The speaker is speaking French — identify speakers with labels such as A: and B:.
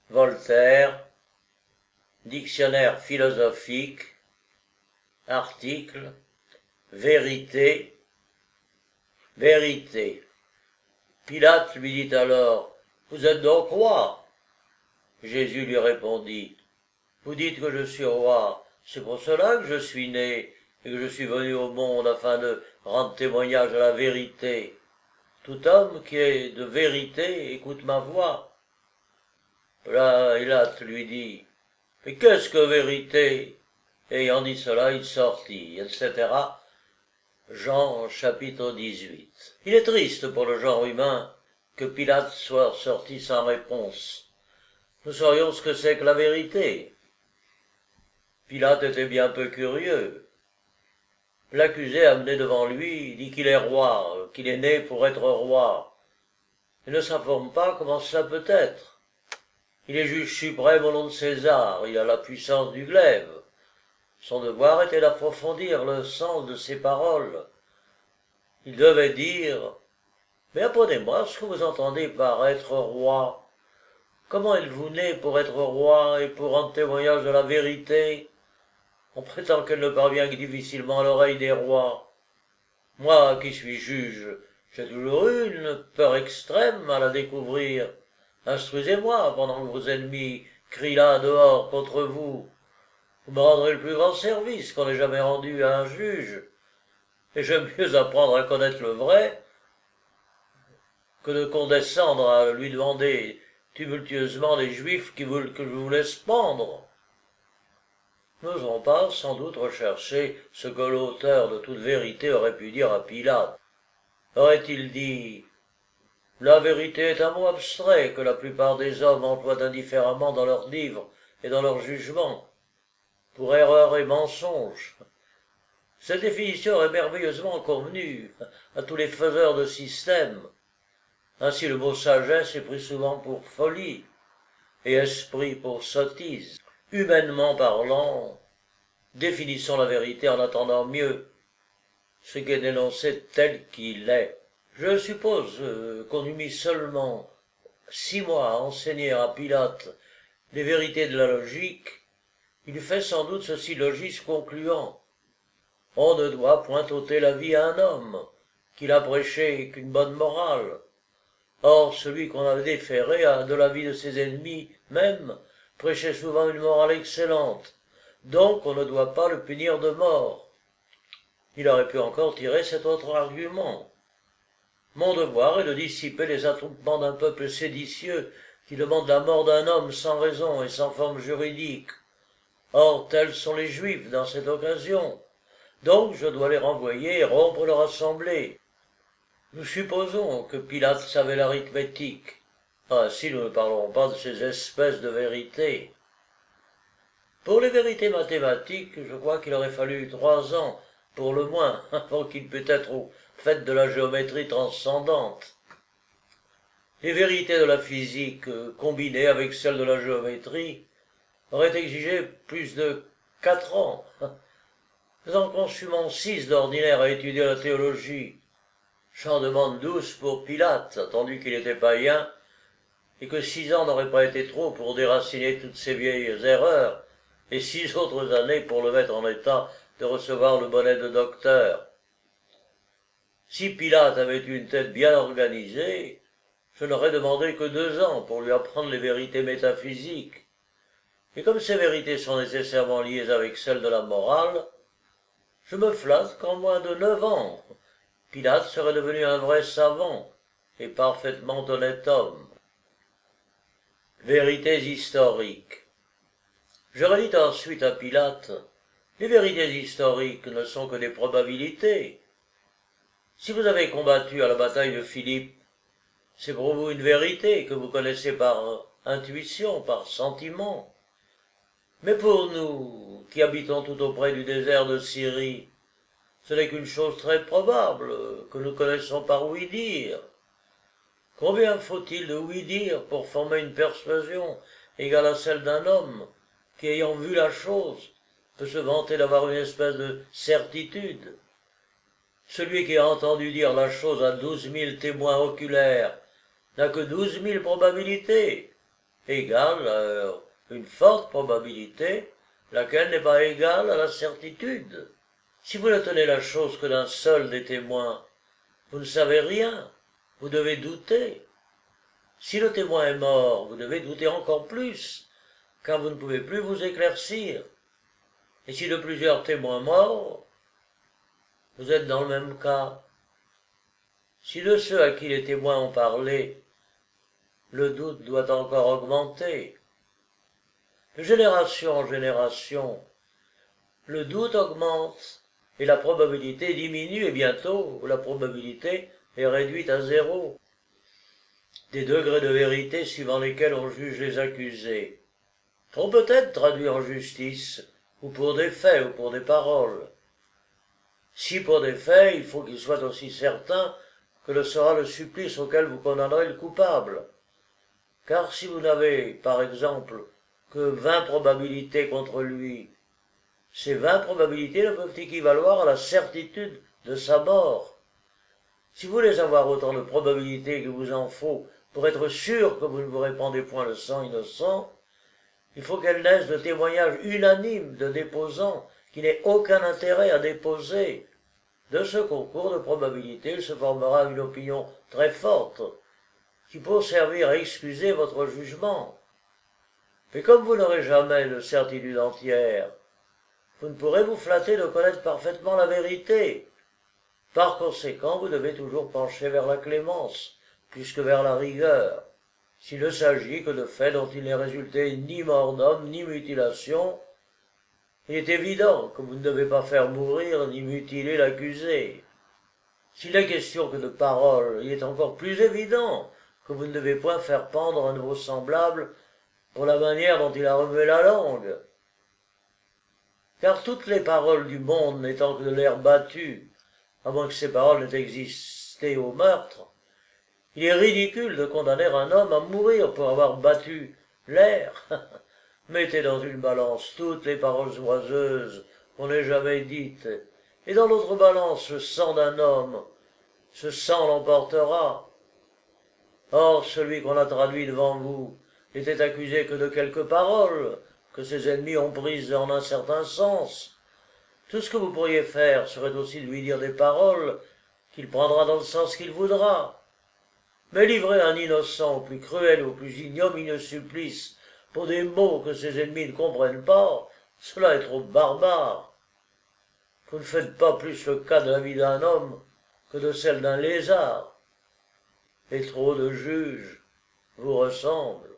A: Voltaire, dictionnaire philosophique, article, vérité, vérité. Pilate lui dit alors, « Vous êtes donc roi ?» Jésus lui répondit, « Vous dites que je suis roi, c'est pour cela que je suis né et que je suis venu au monde afin de rendre témoignage à la vérité. Tout homme qui est de vérité écoute ma voix. » Pilate lui dit, « Mais qu'est-ce que vérité ?» Ayant dit cela, il sortit, etc. Jean chapitre 18. Il est triste pour le genre humain que Pilate soit sorti sans réponse. Nous saurions ce que c'est que la vérité. Pilate était bien peu curieux. L'accusé amené devant lui dit qu'il est roi, qu'il est né pour être roi. Il ne s'informe pas comment cela peut être. Il est juge suprême au nom de César, il a la puissance du glaive. Son devoir était d'approfondir le sens de ses paroles. Il devait dire, « Mais apprenez-moi ce que vous entendez par être roi. Comment êtes-vous né pour être roi et pour rendre témoignage de la vérité? On prétend qu'elle ne parvient que difficilement à l'oreille des rois. Moi qui suis juge, j'ai toujours eu une peur extrême à la découvrir. Instruisez-moi pendant que vos ennemis crient là dehors contre vous. Vous me rendrez le plus grand service qu'on ait jamais rendu à un juge. Et j'aime mieux apprendre à connaître le vrai que de condescendre à lui demander tumultueusement les Juifs qui veulent que je vous laisse pendre. » N'osons pas sans doute rechercher ce que l'auteur de toute vérité aurait pu dire à Pilate. Aurait-il dit « La vérité est un mot abstrait que la plupart des hommes emploient indifféremment dans leurs livres et dans leurs jugements, pour erreur et mensonge. » Cette définition est merveilleusement convenue à tous les faiseurs de systèmes. Ainsi le mot sagesse est pris souvent pour folie et esprit pour sottise. Humainement parlant, définissons la vérité en attendant mieux ce qui est dénoncé tel qu'il est. Je suppose qu'on eût mis seulement 6 mois à enseigner à Pilate les vérités de la logique, il fait sans doute ce syllogisme concluant. On ne doit point ôter la vie à un homme, qu'il a prêché qu'une bonne morale. Or, celui qu'on a déféré de la vie de ses ennemis même, prêchait souvent une morale excellente, donc on ne doit pas le punir de mort. Il aurait pu encore tirer cet autre argument. Mon devoir est de dissiper les attroupements d'un peuple séditieux qui demande la mort d'un homme sans raison et sans forme juridique. Or, tels sont les Juifs dans cette occasion. Donc je dois les renvoyer et rompre leur assemblée. Nous supposons que Pilate savait l'arithmétique. Ainsi nous ne parlerons pas de ces espèces de vérités. Pour les vérités mathématiques, je crois qu'il aurait fallu 3 ans, pour le moins, avant qu'il pût être au fait de la géométrie transcendante. Les vérités de la physique, combinées avec celles de la géométrie, auraient exigé plus de 4 ans. Nous en consumons 6 d'ordinaire à étudier la théologie. J'en demande 12 pour Pilate, attendu qu'il était païen, et que 6 ans n'auraient pas été trop pour déraciner toutes ces vieilles erreurs, et 6 autres années pour le mettre en état de recevoir le bonnet de docteur. Si Pilate avait eu une tête bien organisée, je n'aurais demandé que 2 ans pour lui apprendre les vérités métaphysiques. Et comme ces vérités sont nécessairement liées avec celles de la morale, je me flatte qu'en moins de 9 ans, Pilate serait devenu un vrai savant et parfaitement honnête homme. Vérités historiques. Je redis ensuite à Pilate, les vérités historiques ne sont que des probabilités. Si vous avez combattu à la bataille de Philippe, c'est pour vous une vérité que vous connaissez par intuition, par sentiment. Mais pour nous, qui habitons tout auprès du désert de Syrie, ce n'est qu'une chose très probable, que nous connaissons par ouï-dire. Combien faut-il de ouï-dire pour former une persuasion égale à celle d'un homme, qui ayant vu la chose, peut se vanter d'avoir une espèce de certitude? Celui qui a entendu dire la chose à 12 000 témoins oculaires n'a que 12 000 probabilités. égale une forte probabilité, laquelle n'est pas égale à la certitude. Si vous ne tenez la chose que d'un seul des témoins, vous ne savez rien, vous devez douter. Si le témoin est mort, vous devez douter encore plus, car vous ne pouvez plus vous éclaircir. Et si de plusieurs témoins morts, vous êtes dans le même cas. Si de ceux à qui les témoins ont parlé, le doute doit encore augmenter. De génération en génération, le doute augmente et la probabilité diminue et bientôt la probabilité est réduite à zéro. Des degrés de vérité suivant lesquels on juge les accusés sont peut-être traduits en justice, ou pour des faits, ou pour des paroles. Si pour des faits, il faut qu'ils soient aussi certains que le sera le supplice auquel vous condamnerez le coupable. Car si vous n'avez, par exemple, que 20 probabilités contre lui, ces 20 probabilités ne peuvent équivaloir à la certitude de sa mort. Si vous voulez avoir autant de probabilités qu'il vous en faut pour être sûr que vous ne vous répandez point le sang innocent, il faut qu'elles naissent de témoignages unanimes de déposants qui n'aient aucun intérêt à déposer. De ce concours de probabilités, il se formera une opinion très forte, qui peut servir à excuser votre jugement. Mais comme vous n'aurez jamais de certitude entière, vous ne pourrez vous flatter de connaître parfaitement la vérité. Par conséquent, vous devez toujours pencher vers la clémence, plus que vers la rigueur. S'il ne s'agit que de faits dont il n'est résulté ni mort d'homme, ni mutilation, il est évident que vous ne devez pas faire mourir ni mutiler l'accusé. S'il n'est question que de paroles, il est encore plus évident que vous ne devez point faire pendre un de vos semblables pour la manière dont il a remué la langue. Car toutes les paroles du monde n'étant que de l'air battu, à moins que ces paroles n'aient existé au meurtre, il est ridicule de condamner un homme à mourir pour avoir battu l'air. Mettez dans une balance toutes les paroles oiseuses qu'on n'ait jamais dites, et dans l'autre balance le sang d'un homme. Ce sang l'emportera. Or, celui qu'on a traduit devant vous n'était accusé que de quelques paroles, que ses ennemis ont prises en un certain sens. Tout ce que vous pourriez faire serait aussi de lui dire des paroles qu'il prendra dans le sens qu'il voudra. Mais livrer un innocent au plus cruel, au plus ignominieux supplice pour des mots que ses ennemis ne comprennent pas, cela est trop barbare. Vous ne faites pas plus le cas de la vie d'un homme que de celle d'un lézard, et trop de juges vous ressemblent.